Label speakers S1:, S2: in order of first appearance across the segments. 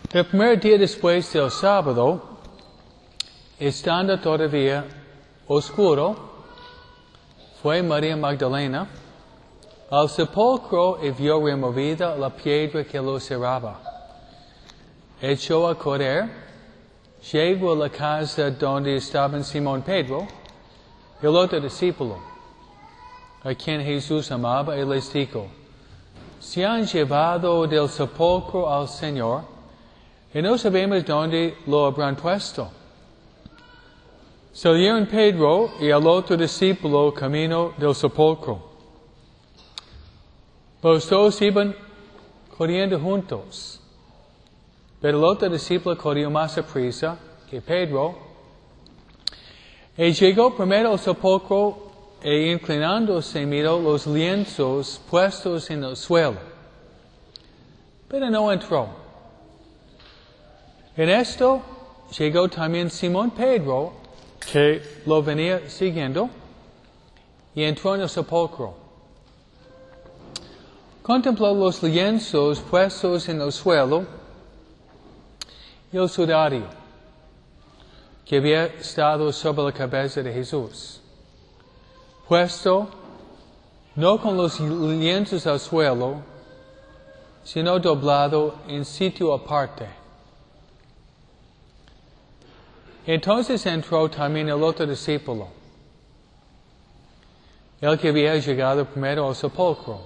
S1: El primer día después del sábado, estando todavía oscuro, fue María Magdalena al sepulcro y vio removida la piedra que lo cerraba. Echó a correr, llegó a la casa donde estaban Simón Pedro y el otro discípulo, a quien Jesús amaba, y les dijo: se han llevado del sepulcro al Señor, y no sabemos dónde lo habrán puesto. Salieron Pedro y el otro discípulo camino del sepulcro. Los dos iban corriendo juntos, pero el otro discípulo corrió más aprisa que Pedro, y llegó primero al sepulcro, e inclinándose miró los lienzos puestos en el suelo, pero no entró. En esto llegó también Simón Pedro, que lo venía siguiendo, y entró en el sepulcro. Contempló los lienzos puestos en el suelo y el sudario que había estado sobre la cabeza de Jesús, puesto no con los lienzos al suelo, sino doblado en sitio aparte. Entonces entró también el otro discípulo, el que había llegado primero al sepulcro,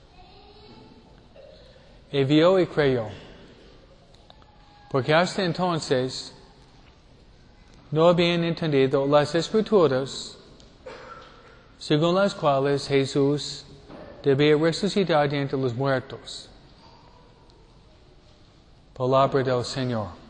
S1: y vio y creyó, porque hasta entonces no habían entendido las Escrituras, según las cuales Jesús debía resucitar de entre los muertos. Palabra del Señor.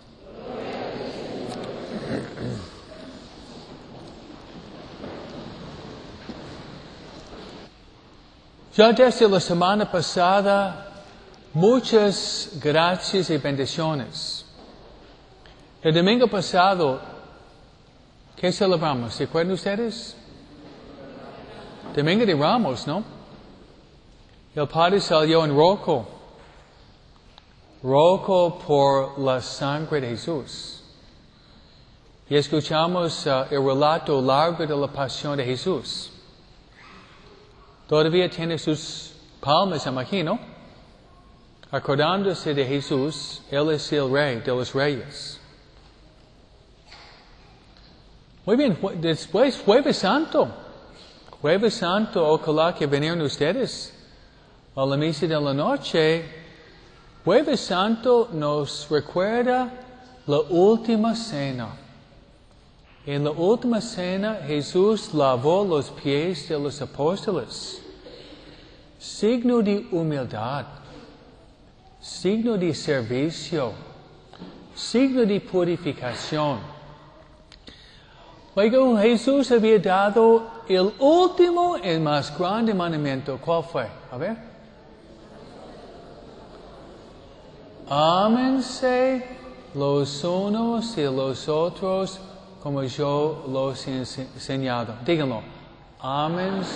S1: Ya desde la semana pasada, muchas gracias y bendiciones. El domingo pasado, ¿qué celebramos? ¿Se acuerdan ustedes? Domingo de Ramos, ¿no? El Padre salió en rojo por la sangre de Jesús. Y escuchamos el relato largo de la pasión de Jesús. Todavía tiene sus palmas, imagino, acordándose de Jesús. Él es el Rey de los Reyes. Muy bien, después Jueves Santo. Jueves Santo, ojalá que vinieron ustedes a la misa de la noche. Jueves Santo nos recuerda la última cena. En la última cena, Jesús lavó los pies de los apóstoles. Signo de humildad, signo de servicio, signo de purificación. Luego Jesús había dado el último y más grande mandamiento. ¿Cuál fue? A ver. Ámense los unos y los otros como yo los he enseñado. Díganlo. Ámense.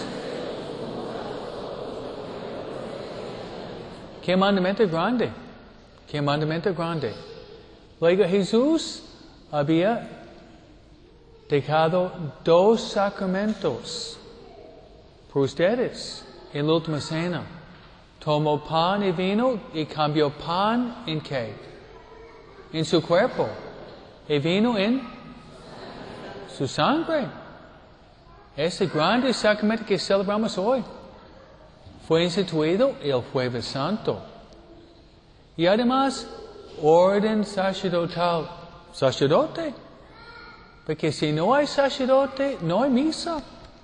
S1: ¿Qué mandamiento grande? ¿Qué mandamiento grande? Luego Jesús había dejado 2 sacramentos por ustedes en la última cena. Tomó pan y vino y cambió pan en ¿qué? En su cuerpo. Y vino en su sangre. Ese grande sacramento que celebramos hoy fue instituido el Jueves Santo. Y además, orden sacerdotal. Sacerdote. Porque si no hay sacerdote, no hay misa.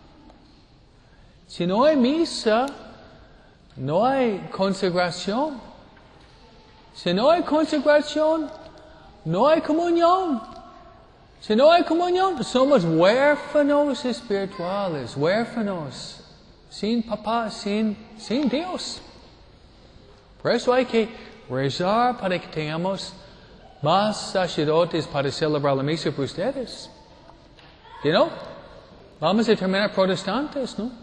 S1: Si no hay misa, no hay consagración. Si no hay consagración, no hay comunión. Si no hay comunión, somos huérfanos espirituales, huérfanos, sin papá, sin Dios. Por eso hay que rezar para que tengamos más sacerdotes para celebrar la misa por ustedes. You know? Vamos a terminar protestantes, ¿no?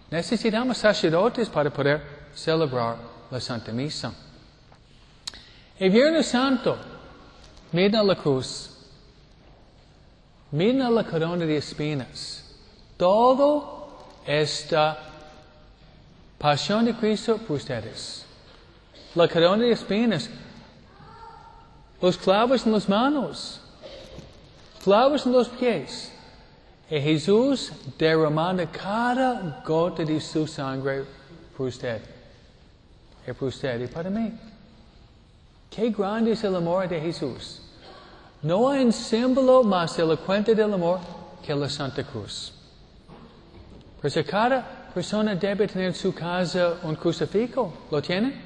S1: Necesitamos sacerdotes para poder celebrar la Santa Misa. El Viernes Santo, miren a la cruz. Miren a la corona de espinas. Todo esta pasión de Cristo por ustedes. La corona de espinas. Los clavos en las manos. Clavos en los pies. Y Jesús derramando cada gota de su sangre por usted. Y por usted y para mí. Qué grande es el amor de Jesús. No hay un símbolo más elocuente del amor que la Santa Cruz. Por eso cada persona debe tener en su casa un crucifijo. ¿Lo tienen?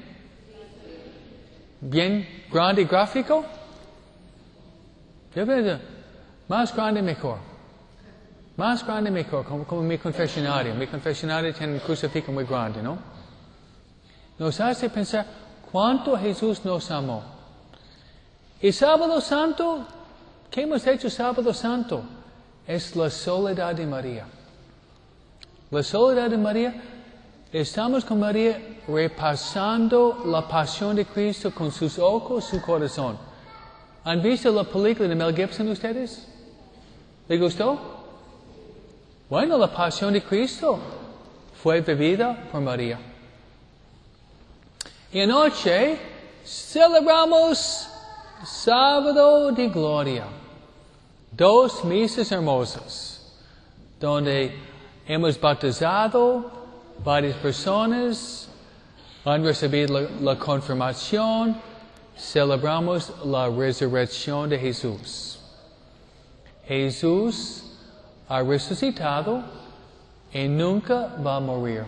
S1: Bien grande y gráfico. Yo pienso, más grande mejor. Más grande mejor, como mi confesionario. Mi confesionario tiene un crucifijo muy grande, ¿no? Nos hace pensar cuánto Jesús nos amó. Y Sábado Santo, ¿qué hemos hecho Sábado Santo? Es la soledad de María. La soledad de María, estamos con María repasando la pasión de Cristo con sus ojos, su corazón. ¿Han visto la película de Mel Gibson ustedes? ¿Les gustó? Bueno, la pasión de Cristo fue vivida por María. Y anoche celebramos Sábado de Gloria. 2 misas hermosas, donde hemos bautizado varias personas, han recibido la confirmación, celebramos la resurrección de Jesús. Jesús ha resucitado y nunca va a morir.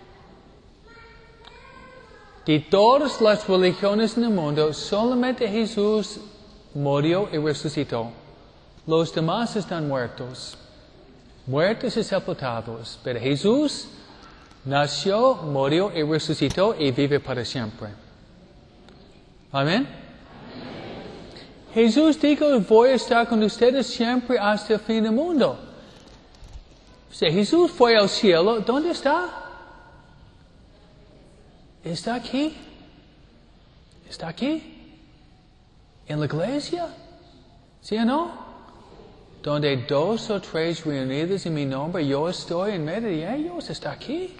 S1: De todas las religiones en el mundo, solamente Jesús murió y resucitó. Los demás están muertos. Muertos y sepultados. Pero Jesús nació, murió y resucitó y vive para siempre. Amén. Jesús dijo, voy a estar con ustedes siempre hasta el fin del mundo. Si Jesús fue al cielo, ¿dónde está? ¿Está aquí? ¿Está aquí? ¿En la iglesia? ¿Sí o no? Donde 2 o 3 reunidos en mi nombre, yo estoy en medio de ellos. ¿Está aquí?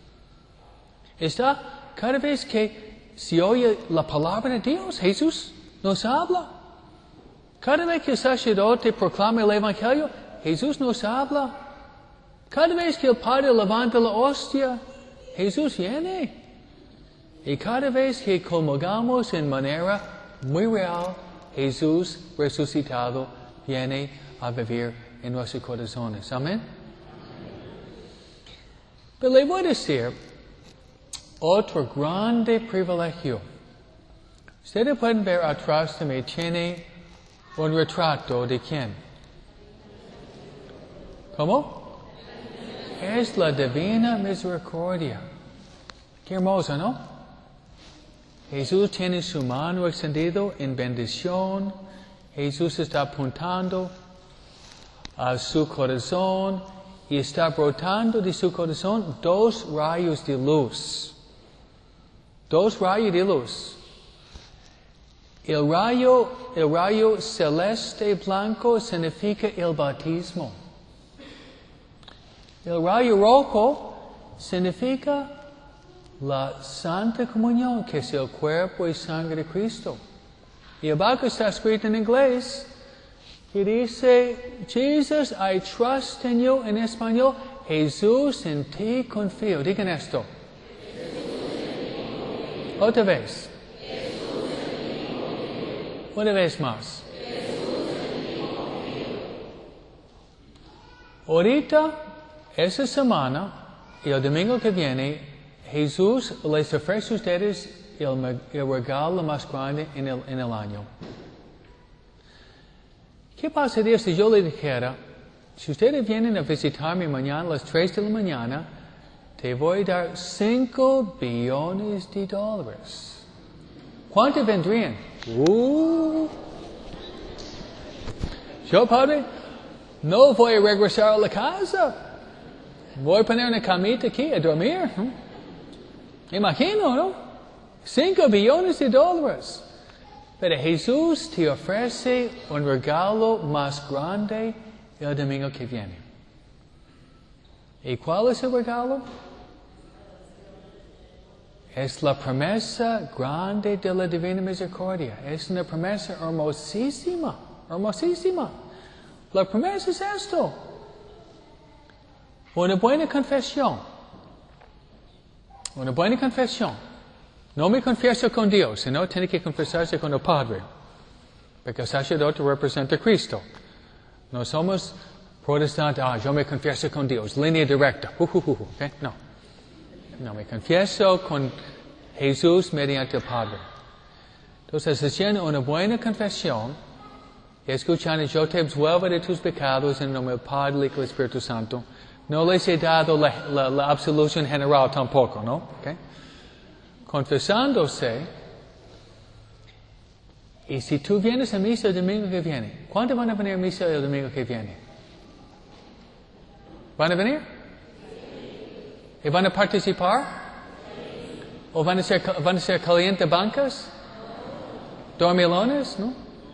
S1: Está cada vez que se oye la palabra de Dios, Jesús nos habla. Cada vez que el sacerdote proclama el Evangelio, Jesús nos habla. Cada vez que el Padre levanta la hostia, Jesús viene. Y cada vez que comulgamos en manera muy real, Jesús resucitado viene a vivir en nuestros corazones. Amén. Pero le voy a decir otro grande privilegio. Ustedes pueden ver atrás de mí, tiene un retrato de quién. ¿Cómo? Es la divina misericordia. Qué hermoso, ¿no? Jesús tiene su mano extendida en bendición. Jesús está apuntando a su corazón y está brotando de su corazón 2 rayos de luz. 2 rayos de luz. El rayo celeste blanco significa el bautismo. El rayo rojo significa la Santa Comunión, que es el cuerpo y sangre de Cristo. Y abajo está escrito en inglés, que dice, Jesus, I trust in you, en español, Jesús, en ti confío. Digan esto. Otra vez. Una vez más. Ahorita, esta semana, y el domingo que viene, Jesús les ofrece a ustedes el regalo más grande en el año. ¿Qué pasaría si yo le dijera, si ustedes vienen a visitarme mañana a las 3 de la mañana, te voy a dar $5 billones? ¿Cuántos vendrían? Yo, padre, no voy a regresar a la casa. Voy a poner una camita aquí a dormir. Imagino, ¿no? $5 billones. Pero Jesús te ofrece un regalo más grande el domingo que viene. ¿Y cuál es el regalo? Es la promesa grande de la Divina Misericordia. Es una promesa hermosísima, hermosísima. La promesa es esto. Una buena confesión. Una buena confesión. No me confieso con Dios, sino tiene que confesarse con el Padre. Porque el sacerdote representa a Cristo. No somos protestantes, yo me confieso con Dios, línea directa. Okay? No. No, me confieso con Jesús mediante el Padre. Entonces, haciendo una buena confesión, escuchando, yo te absuelvo de tus pecados en el nombre del Padre, y del Espíritu Santo. No les he dado la absolución general tampoco, ¿no? Okay. Confesándose, y si tú vienes a misa el domingo que viene, ¿cuántos van a venir a misa el domingo que viene? ¿Van a venir? ¿Y van a participar? ¿O van a ser caliente bancas? ¿Dormilones? ¿No?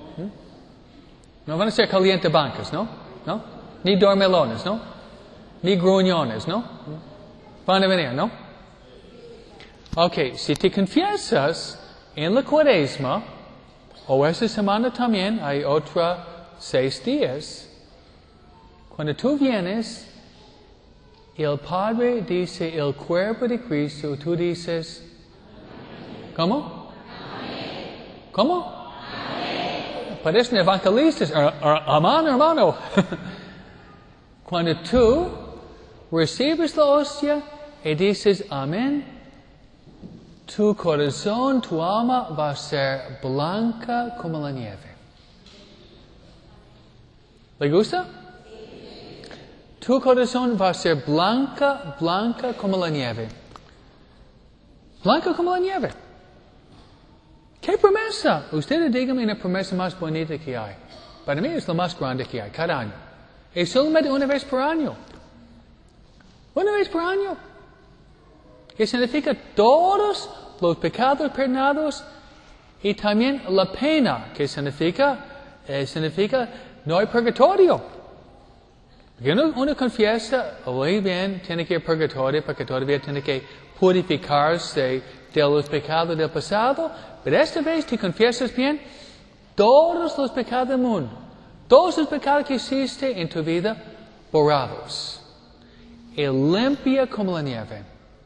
S1: No van a ser caliente bancas, ¿no? ¿No? Ni dormilones, ¿no? Ni gruñones, ¿no? Van a venir, ¿no? Ok, si te confiesas en la Cuaresma, o esta semana también, hay otra 6 días, cuando tú vienes, el Padre dice el cuerpo de Cristo, tú dices, ¿cómo? ¿Cómo? Parecen evangelistas, hermano. Cuando tú recibes la hostia y dices amén, tu corazón, tu alma va a ser blanca como la nieve. ¿Le gusta? Tu corazón va a ser blanca como la nieve. Blanca como la nieve. ¿Qué promesa? Ustedes díganme una promesa más bonita que hay. Para mí es la más grande que hay, cada año. Es solamente una vez por año. Una vez por año. Que significa todos los pecados perdonados y también la pena, que significa no hay purgatorio. Porque uno confiesa, muy bien, tiene que ir al purgatorio porque todavía tiene que purificarse de los pecados del pasado, pero esta vez te confiesas bien todos los pecados del mundo, todos los pecados que hiciste en tu vida, borrados. Y limpia como la nieve.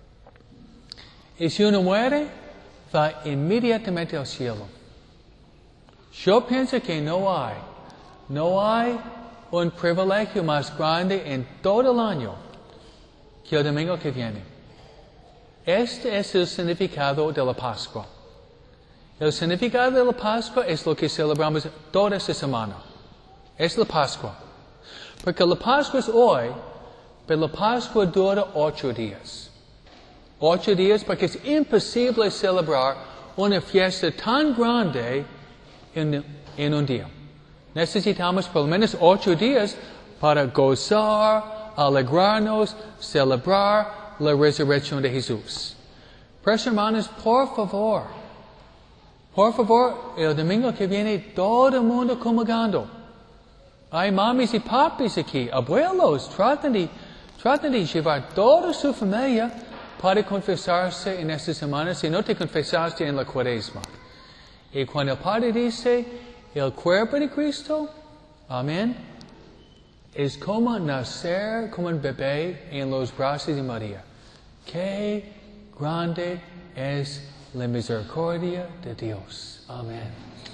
S1: Y si uno muere, va inmediatamente al cielo. Yo pienso que no hay un privilegio más grande en todo el año que el domingo que viene. Este es el significado de la Pascua. El significado de la Pascua es lo que celebramos toda esta semana. Es la Pascua. Porque la Pascua es hoy, pero la Pascua dura 8 días. 8 días porque es imposible celebrar una fiesta tan grande en un día. Necesitamos por lo menos 8 días para gozar, alegrarnos, celebrar la resurrección de Jesús. Pero hermanos, por favor, el domingo que viene todo el mundo comulgando. Hay mamis y papis aquí, abuelos, traten de llevar toda su familia para confesarse en esta semana si no te confesaste en la Cuaresma. Y cuando el Padre dice, el cuerpo de Cristo, amén, es como nacer como un bebé en los brazos de María. Qué grande es la misericordia de Dios. Amén.